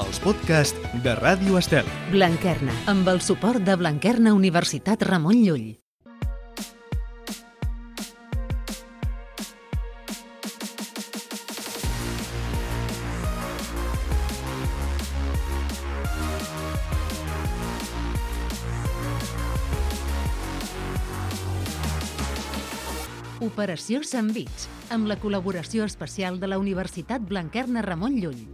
els podcasts de Ràdio Estel. Blanquerna, amb el suport de Blanquerna Universitat Ramon Llull. Operació Sandvich, amb la col·laboració especial de la Universitat Blanquerna Ramon Llull.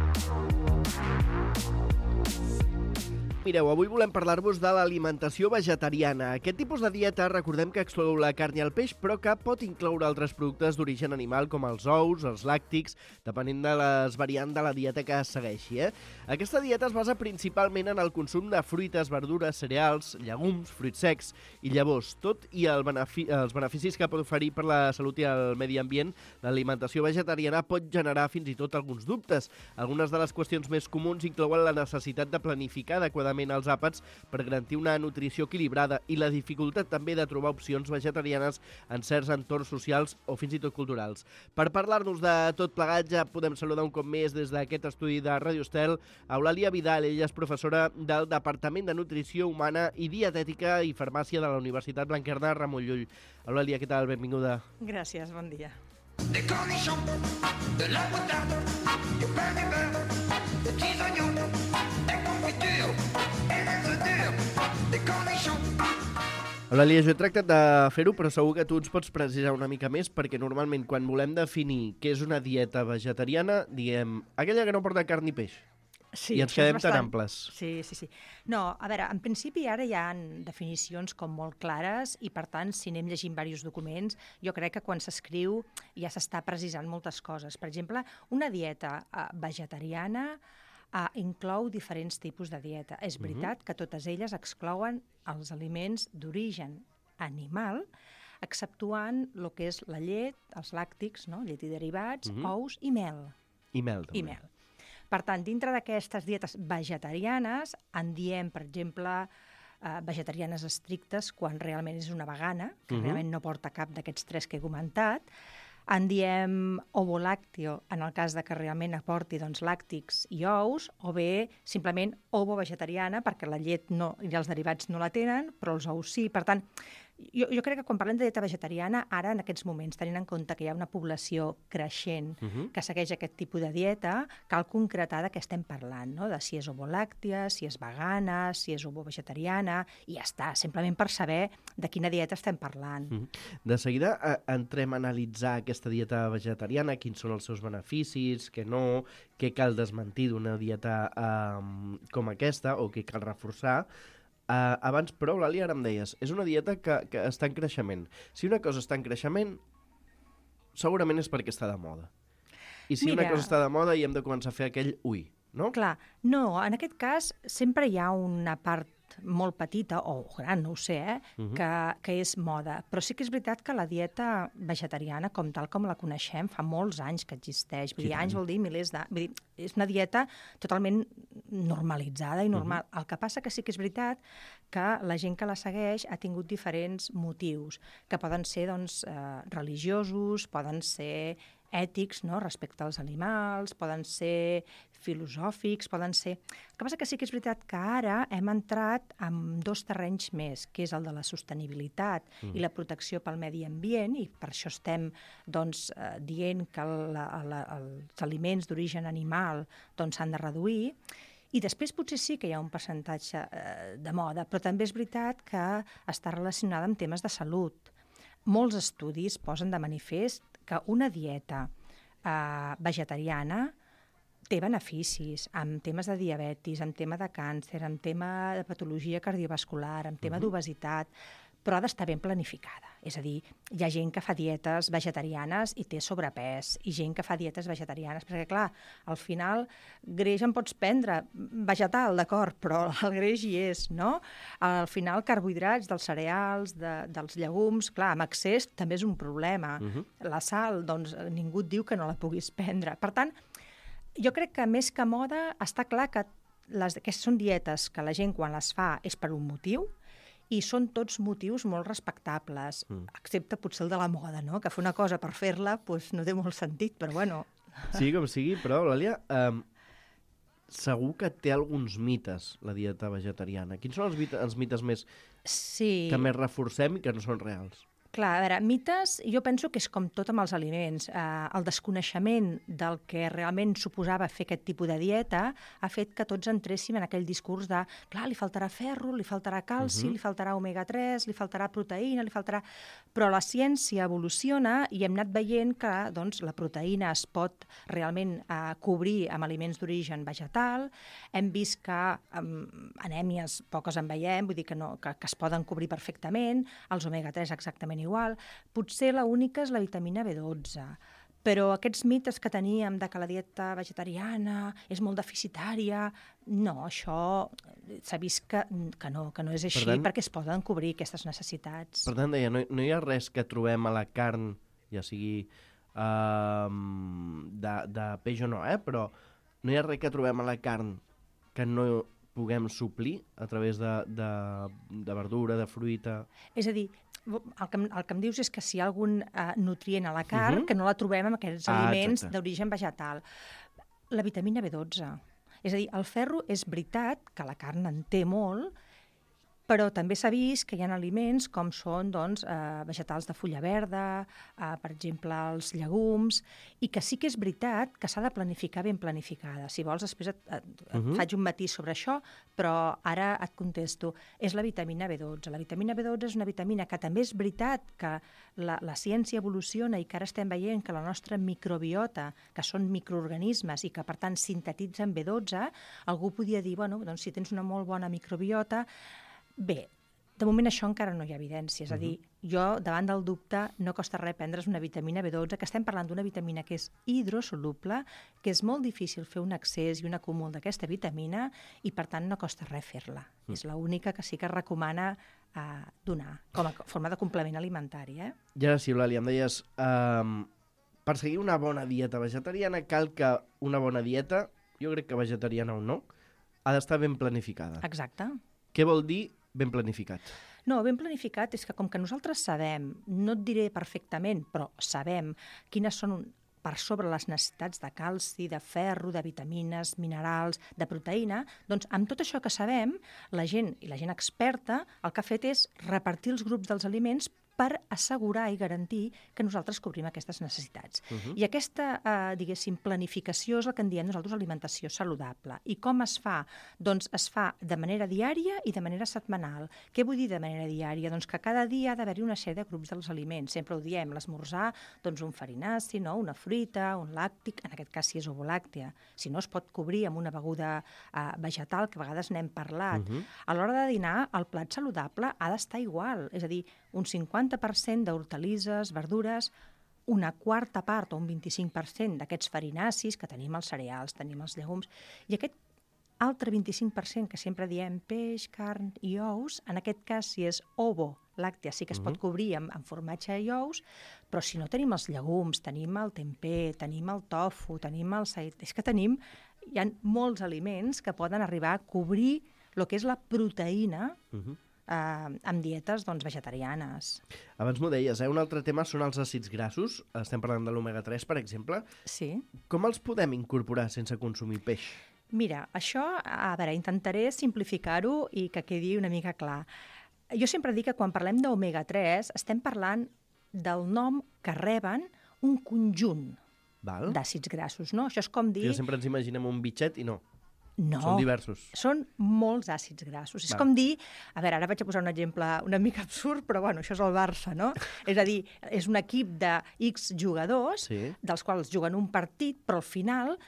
Mireu, avui volem parlar-vos de l'alimentació vegetariana. Aquest tipus de dieta, recordem que exclou la carn i el peix, però que pot incloure altres productes d'origen animal com els ous, els làctics, depenent de les variants de la dieta que es segueixi. Aquesta dieta es basa principalment en el consum de fruites, verdures, cereals, llegums, fruits secs i llavors. Tot i els beneficis que pot oferir per la salut i el medi ambient, l'alimentació vegetariana pot generar fins i tot alguns dubtes. Algunes de les qüestions més comuns inclouen la necessitat de planificar adequadament els àpats per garantir una nutrició equilibrada i la dificultat també de trobar opcions vegetarianes en certs entorns socials o fins i tot culturals. Per parlar-nos de tot plegat ja podem saludar un cop més des d'aquest estudi de Ràdio Estel a Eulàlia Vidal. Ella és professora del Departament de Nutrició Humana i Dietètica i Farmàcia de la Universitat Blanquerna Ramon Llull. Eulàlia, què tal? Benvinguda. Gràcies, bon dia. Des cornichons, de la moutarde, du pain de beurre, des petits oignons, des confitures et des œufs durs, des cornichons. Eulàlia, jo he tractat de fer-ho, però segur que tu ens pots precisar una mica més, perquè normalment quan volem definir què és una dieta vegetariana, diem aquella que no porta carn ni peix. Sí, I ens quedem tan amples. Sí. No, a veure, en principi ara hi ha definicions com molt clares i, per tant, si anem llegint diversos documents, jo crec que quan s'escriu ja s'està precisant moltes coses. Per exemple, una dieta vegetariana inclou diferents tipus de dieta. És veritat que totes elles exclouen els aliments d'origen animal, exceptuant el que és la llet, els làctics, no? Llet i derivats, ous i mel. I mel, també. Per tant, dintre d'aquestes dietes vegetarianes, en diem, per exemple, vegetarianes estrictes, quan realment és una vegana, que realment no porta cap d'aquests tres que he comentat. En diem ovolàcteo, en el cas de que realment aporti làctics i ous, o bé simplement ovo-vegetariana, perquè la llet i els derivats no la tenen, però els ous sí. Per tant, jo crec que quan parlem de dieta vegetariana, ara en aquests moments, tenint en compte que hi ha una població creixent que segueix aquest tipus de dieta, cal concretar de què estem parlant, no? De si és ovolàctea, si és vegana, si és ovo-vegetariana, i ja està, simplement per saber de quina dieta estem parlant. De seguida entrem a analitzar aquesta dieta vegetariana, quins són els seus beneficis, què no, què cal desmentir d'una dieta com aquesta o què cal reforçar. Abans, però, Eulàlia, ara em deies, és una dieta que està en creixement. Si una cosa està en creixement, segurament és perquè està de moda. I si una cosa està de moda i hem de començar a fer aquell ui, no? Clar, no, en aquest cas sempre hi ha una part molt petita, o gran, no ho sé, que és moda. Però sí que és veritat que la dieta vegetariana, com tal com la coneixem, fa molts anys que existeix. Vull dir, anys vol dir milers d'anys. Vull dir, és una dieta totalment normalitzada i normal. El que passa que sí que és veritat que la gent que la segueix ha tingut diferents motius, que poden ser religiosos, poden ser ètics, no?, respecte als animals, poden ser filosòfics, poden ser... El que passa que sí que és veritat que ara hem entrat en dos terrenys més, que és el de la sostenibilitat i la protecció pel medi ambient, i per això estem dient que els aliments d'origen animal s'han de reduir. I després potser sí que hi ha un percentatge de moda, però també és veritat que està relacionada amb temes de salut. Molts estudis posen de manifest que una dieta vegetariana té beneficis en temes de diabetis, en tema de càncer, en tema de patologia cardiovascular, en tema d'obesitat, però ha d'estar ben planificada. És a dir, hi ha gent que fa dietes vegetarianes i té sobrepès, i gent que fa dietes vegetarianes, perquè, clar, al final, greix en pots prendre, vegetal, d'acord, però el greix hi és, no? Al final, carbohidrats dels cereals, dels llegums, clar, amb excés també és un problema. La sal, ningú et diu que no la puguis prendre. Per tant, jo crec que més que moda està clar que són dietes que la gent quan les fa és per un motiu, i són tots motius molt respectables, excepte potser el de la moda, no? Que fer una cosa per fer-la no té molt sentit, però bueno. Sí, com sigui, però, Eulàlia, segur que té alguns mites, la dieta vegetariana. Quins són els mites més Sí. que més reforcem i que no són reals? Clar, a veure, mites, jo penso que és com tot amb els aliments. El desconeixement del que realment suposava fer aquest tipus de dieta ha fet que tots entréssim en aquell discurs de, clar, li faltarà ferro, li faltarà calci, li faltarà omega-3, li faltarà proteïna, li faltarà... Però la ciència evoluciona i hem anat veient que doncs, la proteïna es pot realment cobrir amb aliments d'origen vegetal. Hem vist que anèmies poques en veiem, vull dir que es poden cobrir perfectament, els omega-3 exactament igual. Potser l'única és la vitamina B12, però aquests mites que teníem de que la dieta vegetariana és molt deficitària, no, això s'ha vist que no és així, perquè es poden cobrir aquestes necessitats. Per tant, deia, no hi ha res que trobem a la carn, ja sigui de peix o no, però no hi ha res que trobem a la carn que no puguem suplir a través de verdura, de fruita... És a dir, el que em dius és que si hi ha algun nutrient a la carn que no la trobem en aquests aliments d'origen vegetal. La vitamina B12. És a dir, el ferro és veritat que la carn en té molt, però també s'ha vist que hi ha aliments com són vegetals de fulla verda, per exemple, els llegums, i que sí que és veritat que s'ha de planificar ben planificada. Si vols, després et faig un matís sobre això, però ara et contesto. És la vitamina B12. La vitamina B12 és una vitamina que també és veritat que la ciència evoluciona i que ara estem veient que la nostra microbiota, que són microorganismes i que, per tant, sintetitzen B12, algú podia dir, bueno, doncs si tens una molt bona microbiota... Bé, de moment això encara no hi ha evidència. És a dir, jo, davant del dubte, no costa res prendre's una vitamina B12, que estem parlant d'una vitamina que és hidrosoluble, que és molt difícil fer un excés i un acúmul d'aquesta vitamina i, per tant, no costa res fer-la. És l'única que sí que es recomana donar, com a forma de complement alimentari. I ara sí, Eulàlia, em deies, per seguir una bona dieta vegetariana cal que una bona dieta, jo crec que vegetariana o no, ha d'estar ben planificada. Exacte. Què vol dir ben planificat? No, ben planificat és que com que nosaltres sabem, no et diré perfectament, però sabem quines són per sobre les necessitats de calci, de ferro, de vitamines, minerals, de proteïna, doncs amb tot això que sabem, la gent experta el que ha fet és repartir els grups dels aliments per assegurar i garantir que nosaltres cobrim aquestes necessitats. I aquesta, diguéssim, planificació és el que en diem nosaltres alimentació saludable. I com es fa? Doncs es fa de manera diària i de manera setmanal. Què vull dir de manera diària? Doncs que cada dia ha d'haver-hi una sèrie de grups dels aliments. Sempre ho diem, l'esmorzar, doncs un farinaci, no? Una fruita, un làctic, en aquest cas si és ovolàctea. Si no, es pot cobrir amb una beguda vegetal, que a vegades n'hem parlat. A l'hora de dinar, el plat saludable ha d'estar igual, és a dir, un 50% d'hortalisses, verdures, una quarta part o un 25% d'aquests farinacis que tenim els cereals, tenim els llegums, i aquest altre 25% que sempre diem peix, carn i ous, en aquest cas si és ovo, làctea, sí que es pot cobrir amb formatge i ous, però si no tenim els llegums, tenim el tempeh, tenim el tofu, tenim el sait... És que hi ha molts aliments que poden arribar a cobrir el que és la proteïna amb dietes vegetarianes. Abans m'ho deies, un altre tema són els àcids grassos. Estem parlant de l'omega-3, per exemple. Sí. Com els podem incorporar sense consumir peix? Mira, això, a veure, intentaré simplificar-ho i que quedi una mica clar. Jo sempre dic que quan parlem d'omega-3 estem parlant del nom que reben un conjunt d'àcids grassos, no? Això és com dir... Jo sempre ens imaginem un bitxet i no. No, són diversos. Són molts àcids grassos. És com dir... A veure, ara vaig a posar un exemple una mica absurd, però bueno, això és el Barça, no? És a dir, és un equip de X jugadors, dels quals juguen un partit, però al final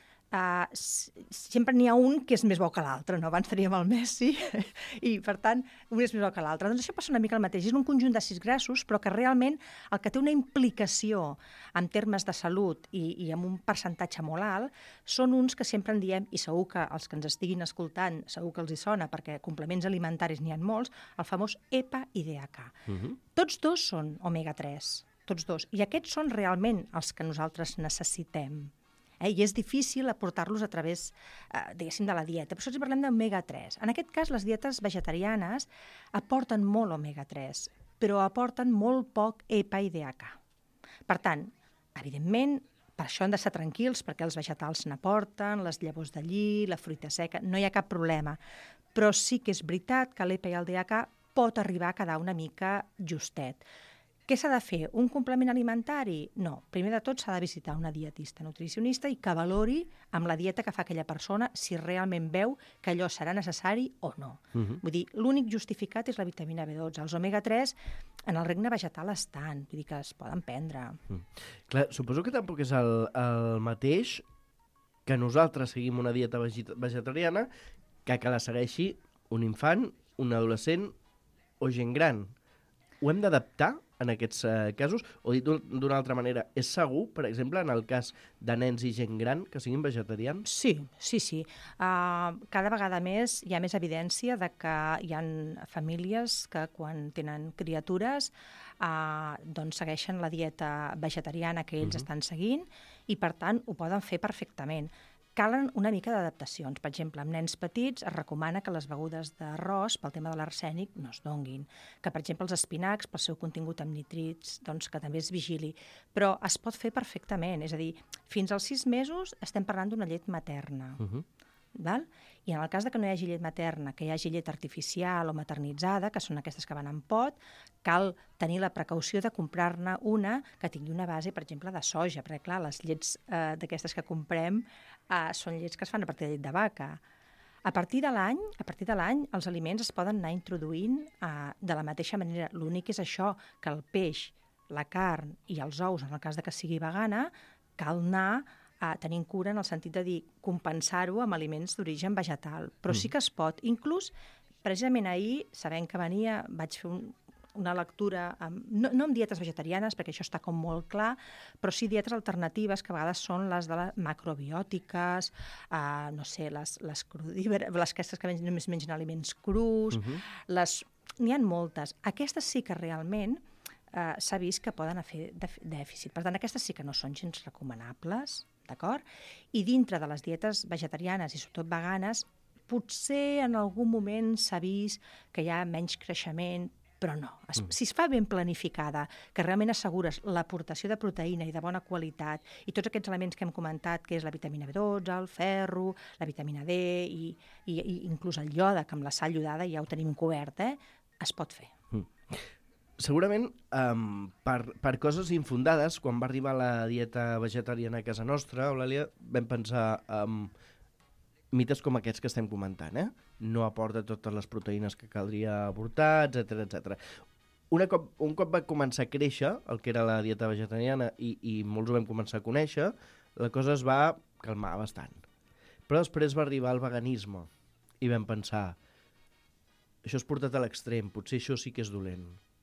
sempre n'hi ha un que és més bo que l'altre, no? Abans teníem el Messi i, per tant, un és més bo que l'altre. Doncs això passa una mica el mateix. És un conjunt d'àcids grassos, però que realment el que té una implicació en termes de salut i amb un percentatge molt alt són uns que sempre en diem, i segur que els que ens estiguin escoltant segur que els hi sona, perquè complements alimentaris n'hi ha molts, el famós EPA i DHA. Tots dos són omega-3, tots dos. I aquests són realment els que nosaltres necessitem. I és difícil aportar-los a través, diguéssim, de la dieta. Per això si parlem d'omega-3. En aquest cas, les dietes vegetarianes aporten molt omega-3, però aporten molt poc EPA i DHA. Per tant, evidentment, Per això han de ser tranquils, perquè els vegetals n'aporten, les llavors de lli, la fruita seca, no hi ha cap problema. Però sí que és veritat que l'EPA i el DHA pot arribar a quedar una mica justet. Què s'ha de fer? Un complement alimentari? No. Primer de tot s'ha de visitar una dietista nutricionista i que valori amb la dieta que fa aquella persona si realment veu que allò serà necessari o no. Vull dir, l'únic justificat és la vitamina B12. Els omega-3 en el regne vegetal estan, vull dir que es poden prendre. Clar, suposo que tampoc és el mateix que nosaltres seguim una dieta vegetariana que la segueixi un infant, un adolescent o gent gran. Ho hem d'adaptar en aquests casos? O dit d'una altra manera, és segur, per exemple, en el cas de nens i gent gran que siguin vegetarians? Sí. Cada vegada més hi ha més evidència de que hi ha famílies que quan tenen criatures doncs segueixen la dieta vegetariana que ells estan seguint i, per tant, ho poden fer perfectament. Calen una mica d'adaptacions. Per exemple, amb nens petits es recomana que les begudes d'arròs, pel tema de l'arsènic, no es donguin. Que, per exemple, els espinacs, pel seu contingut amb nitrits, doncs que també es vigili. Però es pot fer perfectament. És a dir, fins als 6 mesos estem parlant d'una llet materna. Val? I en el cas de que no hi hagi llet materna, que hi hagi llet artificial o maternitzada, que són aquestes que van en pot, cal tenir la precaució de comprar-ne una que tingui una base, per exemple, de soja, perquè, clar, les llets d'aquestes que comprem són llets que es fan a partir de llet de vaca. A partir de l'any, els aliments es poden anar introduint de la mateixa manera. L'únic és això, que el peix, la carn i els ous, en el cas de que sigui vegana, cal anar tenint cura en el sentit de dir compensar-ho amb aliments d'origen vegetal. Però sí que es pot. Inclús, precisament ahir, sabent que venia, vaig fer una lectura, no amb dietes vegetarianes, perquè això està com molt clar, però sí dietes alternatives, que a vegades són les de les macrobiòtiques, no sé, les crudíveres, les aquestes que només mengen aliments crus, n'hi ha moltes. Aquestes sí que realment s'ha vist que poden fer dèficit. Per tant, aquestes sí que no són gens recomanables, d'acord? I dintre de les dietes vegetarianes i sobretot veganes, potser en algun moment s'ha vist que hi ha menys creixement, però no. Si es fa ben planificada, que realment assegures l'aportació de proteïna i de bona qualitat i tots aquests elements que hem comentat, que és la vitamina B12, el ferro, la vitamina D i inclús el iode, que amb la sal iodada ja ho tenim cobert, es pot fer. Segurament, per coses infundades, quan va arribar la dieta vegetariana a casa nostra, Eulàlia, vam pensar mites com aquests que estem comentant, no aporta totes les proteïnes que caldria aportar, etc. Un cop va començar a créixer el que era la dieta vegetariana i molts ho vam començar a conèixer, la cosa es va calmar bastant. Però després va arribar el veganisme i vam pensar, això és portat a l'extrem, potser això sí que és dolent.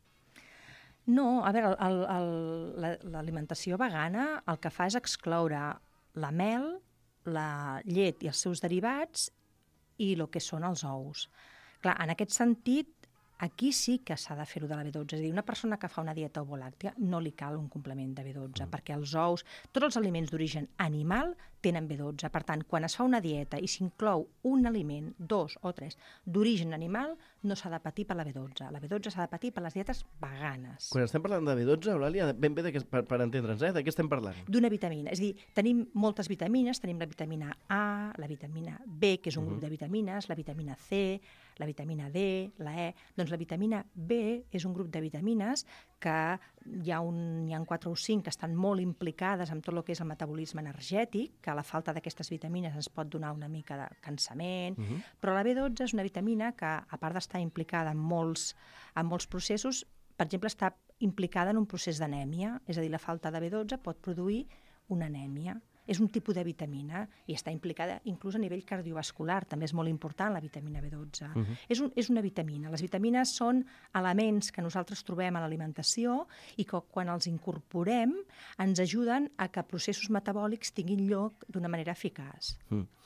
No, a veure, l'alimentació vegana el que fa és excloure la mel, la llet i els seus derivats i el que són els ous. Clar, en aquest sentit, aquí sí que s'ha de fer-ho de la B12. És a dir, una persona que fa una dieta ovolàctea no li cal un complement de B12, perquè els ous, tots els aliments d'origen animal tenen B12. Per tant, quan es fa una dieta i s'inclou un aliment, 2 o 3, d'origen animal, no s'ha de patir per la B12. La B12 s'ha de patir per les dietes veganes. Quan estem parlant de B12, Eulàlia, ben bé per entendre'ns, de què estem parlant? D'una vitamina. És a dir, tenim moltes vitamines, tenim la vitamina A, la vitamina B, que és un grup de vitamines, la vitamina C, la vitamina D, la E. Doncs la vitamina B és un grup de vitamines que hi ha 4 o 5 que estan molt implicades en tot el que és el metabolisme energètic, que a la falta d'aquestes vitamines ens pot donar una mica de cansament, però la B12 és una vitamina que, a part d'estar implicada en molts processos, per exemple, està implicada en un procés d'anèmia, és a dir, la falta de B12 pot produir una anèmia. És un tipus de vitamina i està implicada inclús a nivell cardiovascular. També és molt important la vitamina B12. És una vitamina. Les vitamines són elements que nosaltres trobem a l'alimentació i que quan els incorporem ens ajuden a que processos metabòlics tinguin lloc d'una manera eficaç.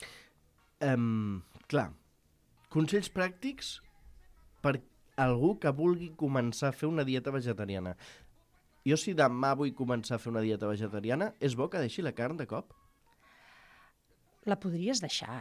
Clar, consells pràctics per algú que vulgui començar a fer una dieta vegetariana. Jo, si demà vull començar a fer una dieta vegetariana, és bo que deixi la carn de cop? La podries deixar,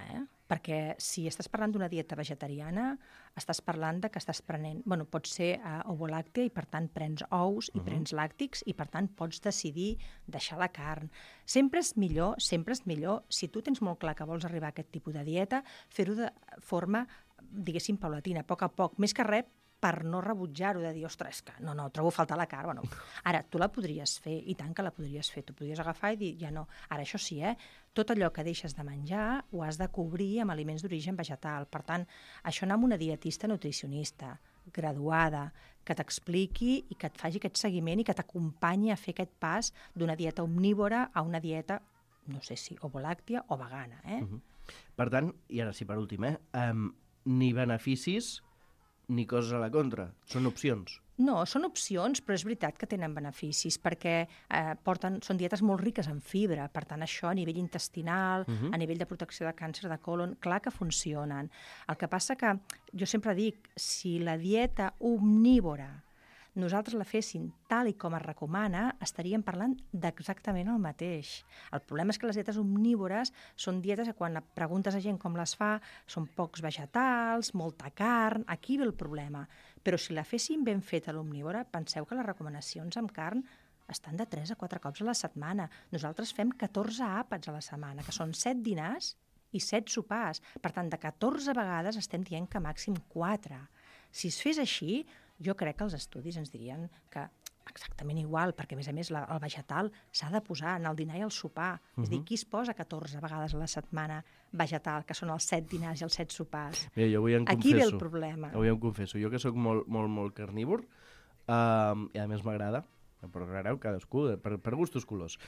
Perquè si estàs parlant d'una dieta vegetariana, estàs parlant de que estàs prenent... Bueno, pot ser ovolàctea i, per tant, prens ous i prens làctics i, per tant, pots decidir deixar la carn. Sempre és millor, si tu tens molt clar que vols arribar a aquest tipus de dieta, fer-ho de forma, diguéssim, paulatina, a poc, més que res, per no rebutjar-ho, de dir, ostres, que no, trobo a faltar la carn. Bueno, ara, tu la podries fer, i tant que la podries fer. Tu podries agafar i dir, ja no. Ara, això sí, tot allò que deixes de menjar ho has de cobrir amb aliments d'origen vegetal. Per tant, això anar amb una dietista nutricionista, graduada, que t'expliqui i que et faci aquest seguiment i que t'acompanyi a fer aquest pas d'una dieta omnívora a una dieta, no sé si ovolàctea o vegana. Per tant, i ara sí, per últim, ni beneficis ni coses a la contra. Són opcions. No, són opcions, però és veritat que tenen beneficis, perquè són dietes molt riques en fibra, per tant, això a nivell intestinal, a nivell de protecció de càncer de còlon, clar que funcionen. El que passa que, jo sempre dic, si la dieta omnívora nosaltres la féssim tal i com es recomana, estaríem parlant d'exactament el mateix. El problema és que les dietes omnívores són dietes que quan preguntes a gent com les fa, són pocs vegetals, molta carn, aquí ve el problema. Però si la féssim ben feta l'omnívora, penseu que les recomanacions amb carn estan de 3 a 4 cops a la setmana. Nosaltres fem 14 àpats a la setmana, que són 7 dinars i 7 sopars. Per tant, de 14 vegades estem dient que màxim 4. Si es fes així, jo crec que els estudis ens dirien que exactament igual, perquè a més el vegetal s'ha de posar en el dinar i el sopar. És a dir, qui es posa 14 vegades a la setmana vegetal, que són els 7 dinars i els 7 sopars? Mira, jo avui em confesso. Aquí ve el problema. Avui em confesso. Jo que sóc molt carnívor, i a més m'agrada, però veureu cadascú, per gustos colors.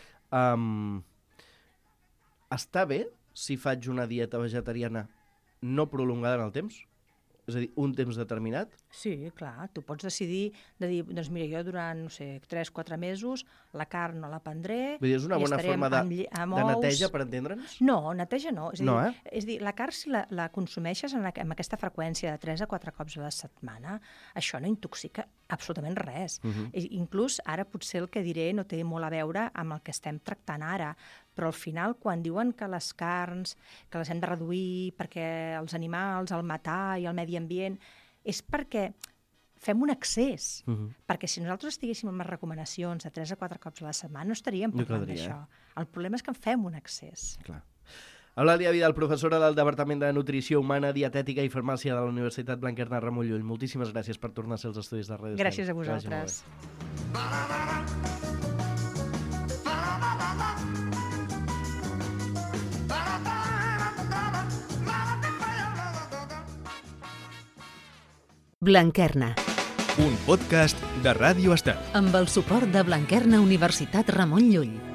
Està bé si faig una dieta vegetariana no prolongada en el temps? És a dir, un temps determinat? Sí, clar, tu pots decidir de dir, doncs mira, jo durant, no sé, 3-4 mesos la carn no la prendré... Vull dir, és una bona forma de neteja, per entendre'ns? No, neteja no. És a dir, no, és a dir, la carn, si la consumeixes amb aquesta freqüència de 3 a 4 cops a la setmana, això no intoxica absolutament res. Inclús ara potser el que diré no té molt a veure amb el que estem tractant ara, però al final, quan diuen que les carns, que les hem de reduir perquè els animals, el matar i el medi ambient, és perquè fem un excés. Perquè si nosaltres estiguéssim amb les recomanacions de 3 a 4 cops a la setmana, no estaríem parlant d'això. El problema és que en fem un excés. Clar. Eulàlia Vidal, professora del Departament de Nutrició Humana, Dietètica i Farmàcia de la Universitat Blanquerna Ramon Llull. Moltíssimes gràcies per tornar a ser als estudis de Ràdio Estel. Gràcies a vosaltres. Blanquerna, un podcast de Ràdio Estel. amb el suport de Blanquerna Universitat Ramon Llull.